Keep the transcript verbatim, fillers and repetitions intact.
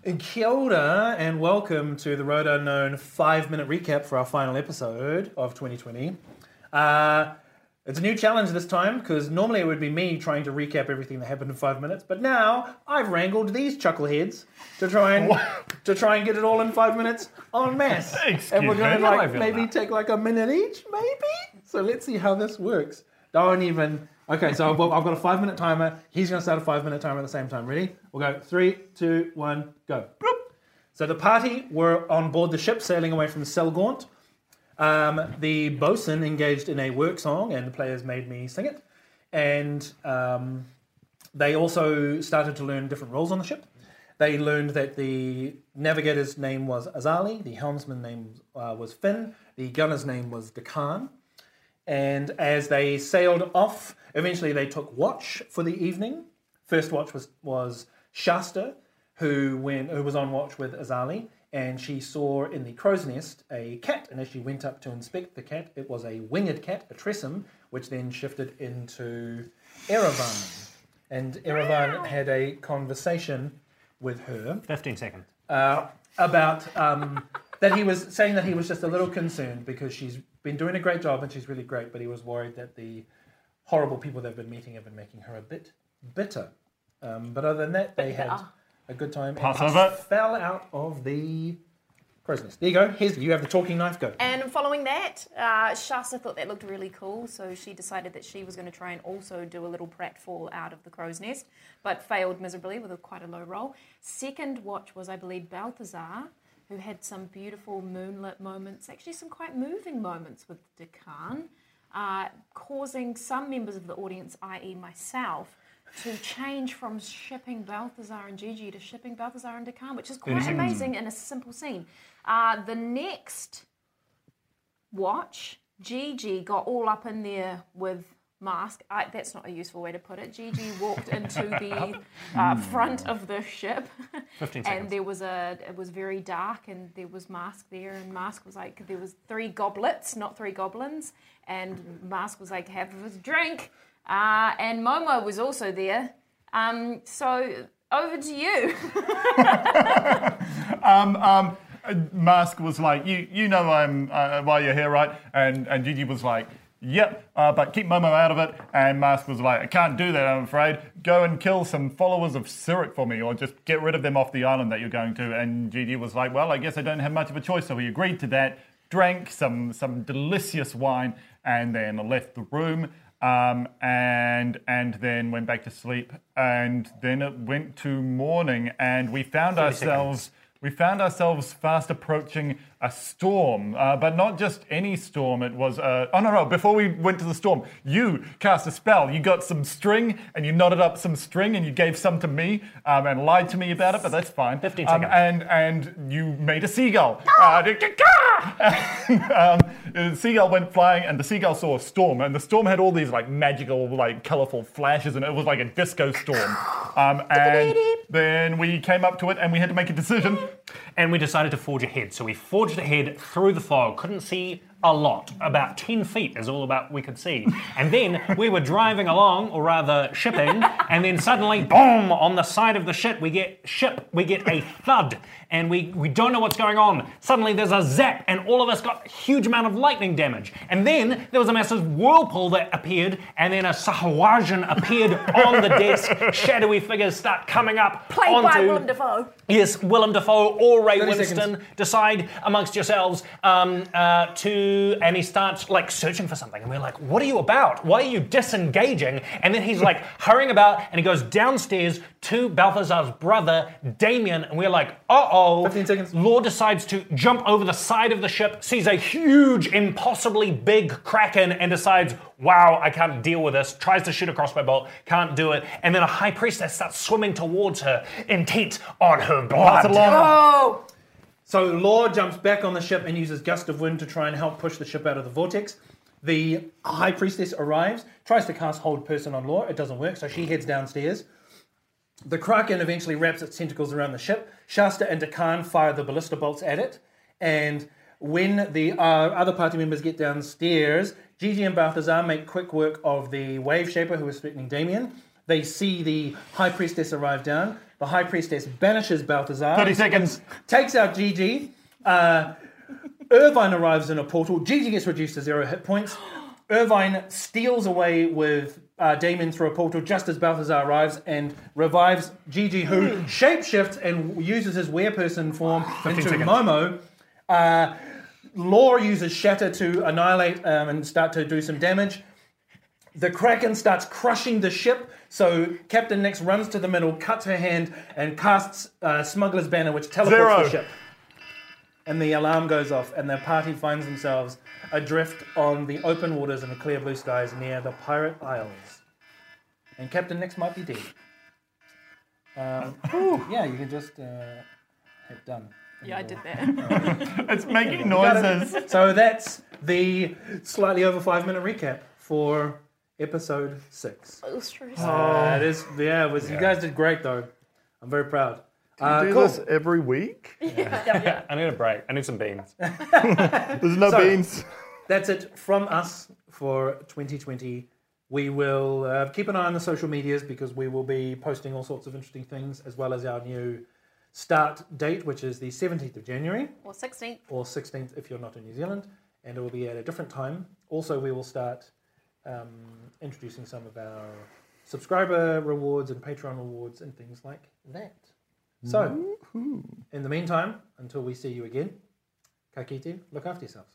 Kia ora and welcome to the Road Unknown five-minute recap for our final episode of twenty twenty. Uh, it's a new challenge this time because normally it would be me trying to recap everything that happened in five minutes, but now I've wrangled these chuckleheads to try and to try and get it all in five minutes en masse. Excuse and we're going to me, how like I feel maybe that. take like a minute each, maybe. So let's see how this works. Don't even. Okay, so I've I've got a five-minute timer. He's going to start a five-minute timer at the same time. Ready? We'll go three, two, one, go. Bloop. So the party were on board the ship sailing away from Selgaunt. Um, the bosun engaged in a work song, and the players made me sing it. And um, they also started to learn different roles on the ship. They learned that the navigator's name was Azali, the helmsman's name uh, was Finn, the gunner's name was Dekan. And as they sailed off, eventually they took watch for the evening. First watch was, was Shasta, who went, who was on watch with Azali, and she saw in the crow's nest a cat, and as she went up to inspect the cat, it was a winged cat, a tressum, which then shifted into Erevan. And Erevan had a conversation with her fifteen seconds. uh, about um, that he was saying that he was just a little concerned because she's been doing a great job and she's really great, but he was worried that the horrible people they've been meeting have been making her a bit bitter. Um, but other than that, they had a good time. Pass and over. fell out of the crow's nest. There you go. Here's you have the talking knife. Go. And following that, uh, Shasta thought that looked really cool, so she decided that she was going to try and also do a little pratfall out of the crow's nest, but failed miserably with a, quite a low roll. Second watch was, I believe, Balthazar, who had some beautiful moonlit moments, actually some quite moving moments with Dekan, uh, causing some members of the audience, that is myself, to change from shipping Balthazar and Gigi to shipping Balthazar and Dekan, which is quite amazing in a simple scene. Uh, the next watch, Gigi got all up in there with Mask. I, that's not a useful way to put it. Gigi walked into the uh, front of the ship, fifteen and seconds. there was a. It was very dark, and there was Mask there, and Mask was like, there was three goblets, not three goblins, and Mask was like, have a drink, uh, and Momo was also there. Um, so over to you. um, um, Mask was like, you you know I'm uh, why you're here, right? And and Gigi was like, yep, uh, but keep Momo out of it. And Mask was like, I can't do that, I'm afraid. Go and kill some followers of Cyric for me, or just get rid of them off the island that you're going to. And Gigi was like, well, I guess I don't have much of a choice. So he agreed to that, drank some some delicious wine, and then left the room. Um, and and then went back to sleep. And then it went to morning, and we found ourselves... seconds. We found ourselves fast approaching a storm, uh, but not just any storm. It was, uh, oh no, no, before we went to the storm, you cast a spell. You got some string and you knotted up some string and you gave some to me um, and lied to me about it, but that's fine. fifteen um, seconds. And, and you made a seagull. Uh, and, um, the seagull went flying and the seagull saw a storm, and the storm had all these like magical, like colorful flashes, and it was like a disco storm. Um, and then we came up to it and we had to make a decision. And we decided to forge ahead. So we forged ahead through the fog. Couldn't see a lot. About ten feet is all about we could see. And then we were driving along, or rather shipping, and then suddenly, boom, on the side of the ship, we get ship, we get a thud. And we, we don't know what's going on. Suddenly there's a zap, and all of us got a huge amount of lightning damage. And then there was a massive whirlpool that appeared, and then a Sahuagin appeared on the desk. Shadowy figures start coming up Played onto... by Willem Dafoe. Yes, Willem Dafoe or Ray thirty Winston, seconds. decide amongst yourselves um, uh, to, and he starts like searching for something, and we're like, what are you about? Why are you disengaging? And then he's like hurrying about, and he goes downstairs to Balthazar's brother, Damien, and we're like, uh-oh. fifteen seconds. Law decides to jump over the side of the ship, sees a huge, impossibly big kraken, and decides, wow, I can't deal with this. Tries to shoot a crossbow bolt, can't do it. And then a high priestess starts swimming towards her, intent on her blood. Oh! So Law jumps back on the ship and uses gust of wind to try and help push the ship out of the vortex. The High Priestess arrives, tries to cast Hold Person on Law. It doesn't work, so she heads downstairs. The Kraken eventually wraps its tentacles around the ship. Shasta and Dekan fire the ballista bolts at it. And when the uh, other party members get downstairs, Gigi and Balthazar make quick work of the Wave Shaper who is threatening Damien. They see the High Priestess arrive down. The High Priestess banishes Balthazar. thirty seconds. Takes out Gigi. Uh, Irvine arrives in a portal. Gigi gets reduced to zero hit points. Irvine steals away with uh, Damon through a portal just as Balthazar arrives and revives Gigi, who shapeshifts and uses his wereperson form into seconds. Momo. Uh, Law uses Shatter to annihilate um, and start to do some damage. The Kraken starts crushing the ship, so Captain Nix runs to the middle, cuts her hand, and casts uh, Smuggler's Banner, which teleports Zero. the ship. And the alarm goes off, and the party finds themselves adrift on the open waters and the clear blue skies near the Pirate Isles. And Captain Nix might be dead. Um, yeah, you can just uh, hit done. Yeah, I did that. It's making noises. So that's the slightly over five minute recap for episode six. It was stressful. Uh, it is, yeah, it was, you guys did great though. I'm very proud. Uh, Do cool. this every week? I need a break. I need some beans. There's no So- beans. That's it from us for twenty twenty. We will uh, keep an eye on the social medias because we will be posting all sorts of interesting things, as well as our new start date, which is the seventeenth of January, Or sixteenth. or sixteenth if you're not in New Zealand, and it will be at a different time. Also, we will start um, introducing some of our subscriber rewards and Patreon rewards and things like that. So, in the meantime, until we see you again, ka kite, look after yourselves.